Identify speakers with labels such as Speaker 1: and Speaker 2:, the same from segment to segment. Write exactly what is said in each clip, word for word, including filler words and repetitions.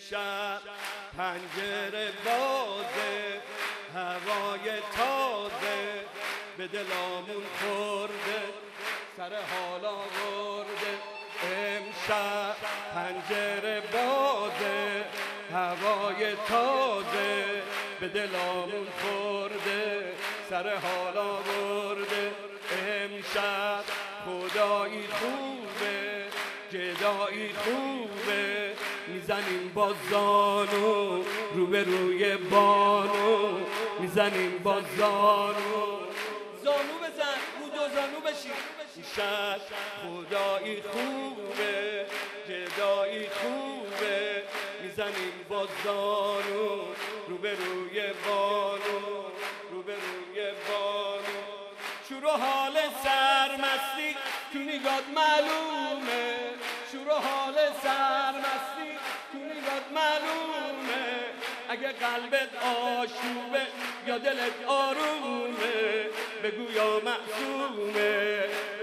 Speaker 1: امشب پنجره بازه، هوای تازه به دلامون خورده، سر حال آورده. امشب پنجره بازه، هوای تازه به دلامون خورده، سر حال آورده. امشب خدایی خوبه، گدایی خوبه، میزنیم با زانو رو به روی بانو، میزنیم با زانو. زانو بزن، رو دو زانو بشی. شب خدایی خوبه، گدایی خوبه، میزنیم با زانو رو به روی بانو، رو به روی بانو. شور و حال سرمستی تو نگات معلومه، شور و حال سرمستی تو نگات معلومه. اگه قلبت آشوبه یا دلت آرومه، بگو یا معصومه.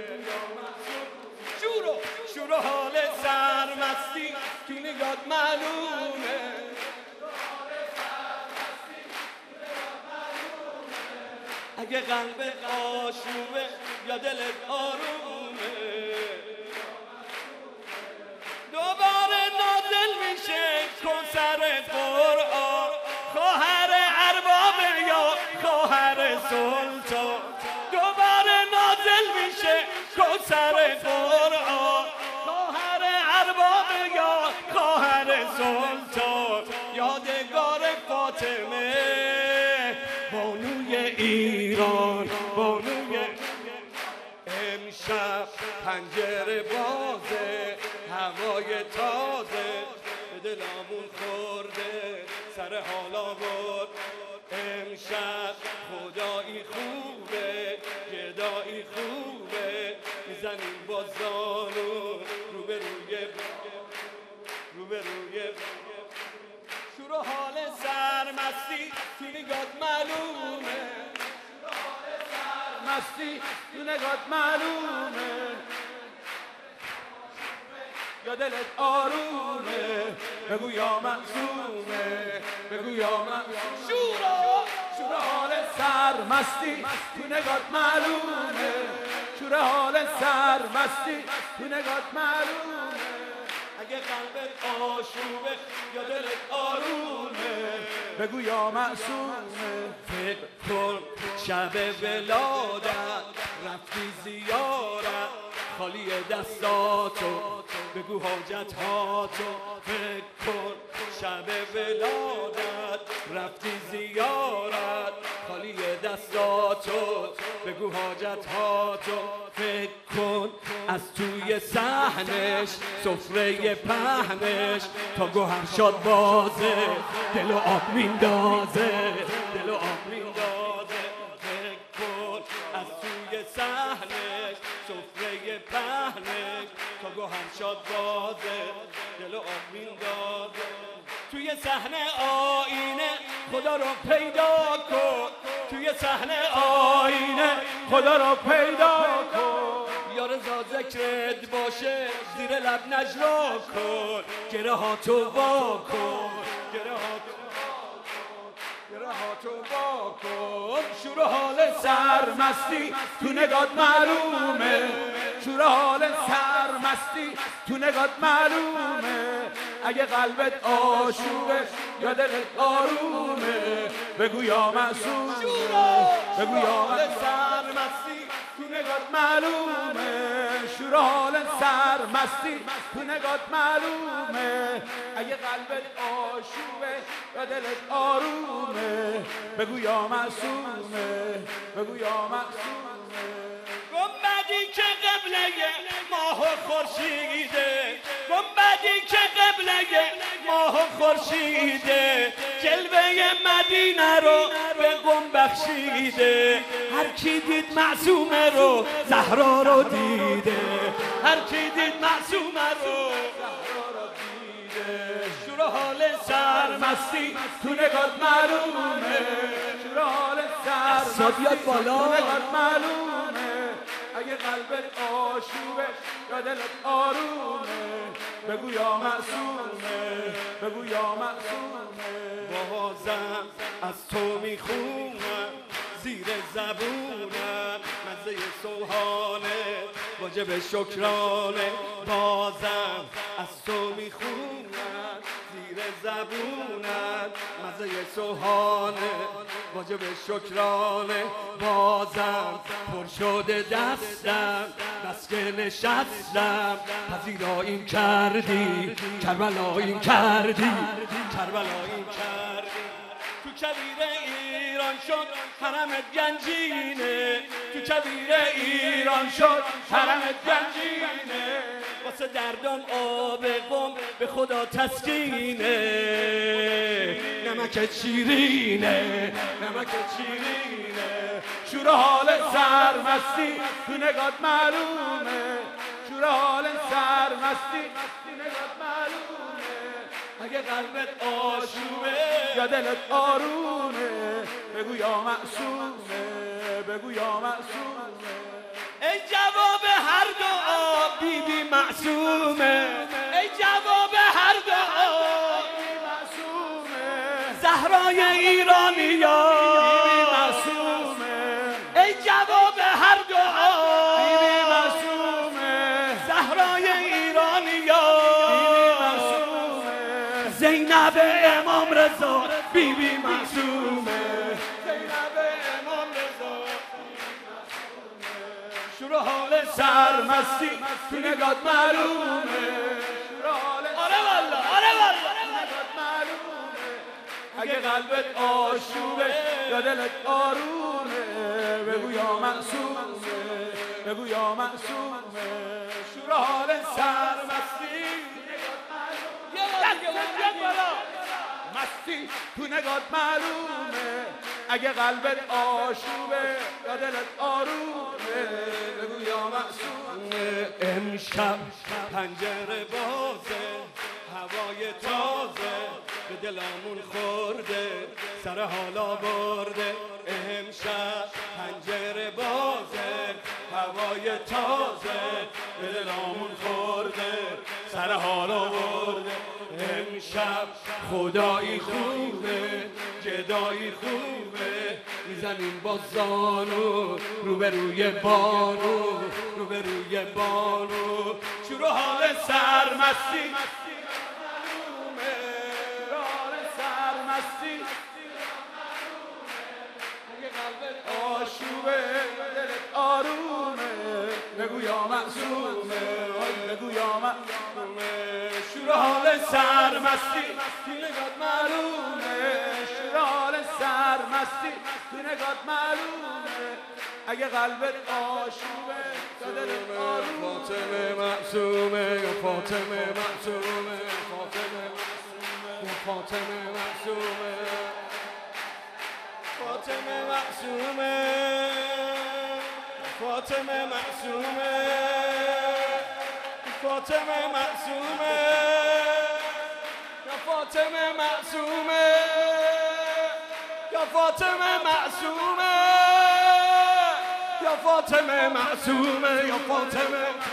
Speaker 1: شور و شور و حال سرمستی تو نگات معلومه، اگه قلبت آشوبه یا دلت آرومه. دوباره نازل میشه کنسر قرآن، خواهر ارباب یا خواهر سلطان. دوباره نازل میشه کنسر قرآن، خواهر ارباب یا خواهر سلطان. یادگار فاطمه بانوی ایران، بانوی. امشب پنجره بازه، هوای تازه به دلامون خورده، سر حال آورد. امشب خدایی خوبه، گدایی خوبه، میزنیم با زانو رو به روی رو به روی. شور و حال سرمستی تو نگات معلومه، مستی تو نگات معلومه. یا دلت آرومه، بگو یا معصومه، بگو یا معصومه. شورا شور حال سرمستی تو نگات معلومه، شور حال سرمستی تو نگات معلومه. اگه قلبت آشوبه یا دلت آرومه، بگو یا معصومه. فکر کن شب ولادت رفتی زیارت، خالی دستاتو بگو حاجت هاتو. فکر کن شب ولادت رفتی زیارت، خالی دستاتو بگو حاجت هاتو. فکر کن از توی صحنش سفره پهنش تا گوهر شاد بازه، دل و آب میندازه، دل و آب میندازه. فکر کن از توی صحنش سفره پهنش تا گوهر شاد بازه، دل و آب میندازه. توی صحنه آینه خدا رو پیدا کن، توی صحنه آینه خدا رو پیدا کن. یا رضا ذکرت باشه زیر لب نجوا کن، گره ها تو وا کن، گره ها تو گره ها تو وا کن. شور و حال سرمستی تو نگات معلومه، شور و حال سرمستی تو نگات معلومه. اگه قلبت آشوبه یا دلت آرومه، بگو یا معصومه، بگو یا سرمستی تو نگات معلومه. شور و حال سرمستی تو نگات معلومه. اگه قلبت آشوبه یا دلت آرومه، بگو یا معصومه، بگو یا معصومه. گنبدی که قبله ماه و خورشیده، گنبدی که قبله ماه و خورشیده، جلوه مدینه رو به قم بخشیده. هر کی دید معصومه رو زهرا رو دیده، هر کی دید معصومه رو زهرا رو دیده. شور و حال سرمستی تو نگات معلومه، شور و حال سرمستی تو نگات معلومه. اگه قلبت آشوبه یا دلت آرومه، بگو یا معصومه، بگو یا معصومه. بازم از تو میخونم زیر زبونم مزه سوحانه واجب شکرانه. بازم از تو میخونم زیر زبونم مزه سوحانه واجب شکرانه. بازم پر شده دستم بس که نشستم پذیراییم کردی کربلاییم کردی کربلاییم کردی. تو کویر ایران شد حرمت گنجینه تو کویر ایران شد حرمت گنجینه. واسه دردم آب قم به خدا تسکینه. نمک شیرینه نمک شیرینه. شور حال سرمستی تو نگات معلومه. شور حال سرمستی تو نگات معلومه. اگه قلبت آشوبه یا دلت آرومه بگو یا معصومه بگو یا معصومه. ای جواب هر دعا بی بی معصومه. ای جواب هر دعا بی بی معصومه. زهرای ایرانیا بی بی معصومه. ای جواب هر دعا بی بی معصومه. زهرای ایرانیا بی بی معصومه. زینب امام رضا بی بی معصومه. زینب امام رضا شور حال سرمستی تو نگات معلومه. شور حال آره والا آره والا نگات معلومه. اگه قلبت آشوبه یا دلت آرومه بگو یا معصومه بگو یا معصومه. شور حال سرمستی مستی تو نگات معلومه. اگه قلبت آشوبه یا دلت آرومه بگو یا معصومه. امشب پنجره بازه هوای تازه به دلمون خورده سر حالا برده. امشب پنجره بازه هوای تازه به دلمون خورده سر حالا برده. امشب خدایی خوبه جدایی خوبه میزنیم با زانو رو به روی بانو رو به روی بانو. شروع حال سرمستی معلومه. حال سرمستی اگه قلبت آشوبه دلت آرومه بگو یا معصومه بگو یا معصومه. شور حال سرمستی تو نگات معلومه. شور حال سرمستی تو نگات معلومه. اگه قلبت آشوبه دلت آرومه. فاطمه معصومه یا فاطمه معصومه فاطمه یا فاطمه معصومه فاطمه معصومه فاطمه معصومه فاطمه معصومه یا فاطمه معصومه یا فاطمه معصومه یا فاطمه معصومه یا فاطمه